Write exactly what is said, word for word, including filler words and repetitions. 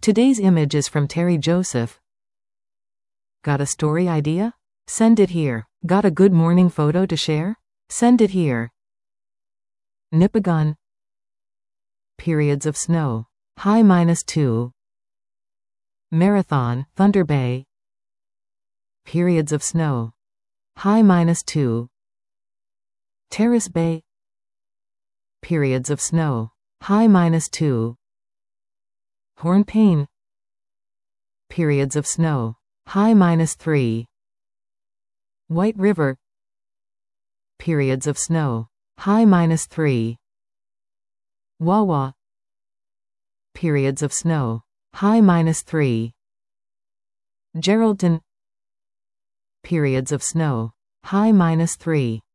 Today's image is from Terry Joseph. Got a story idea? Send it here. Got a good morning photo to share? Send it here. Nipigon. Periods of snow. High minus two. Marathon, Thunder Bay. Periods of snow. High minus two. Terrace Bay. Periods of snow. High minus two. Hornpain. Periods of snow. High minus three. White River. Periods of snow. High minus three. Wawa. Periods of snow. High minus three. Geraldton. Periods of snow. High minus three.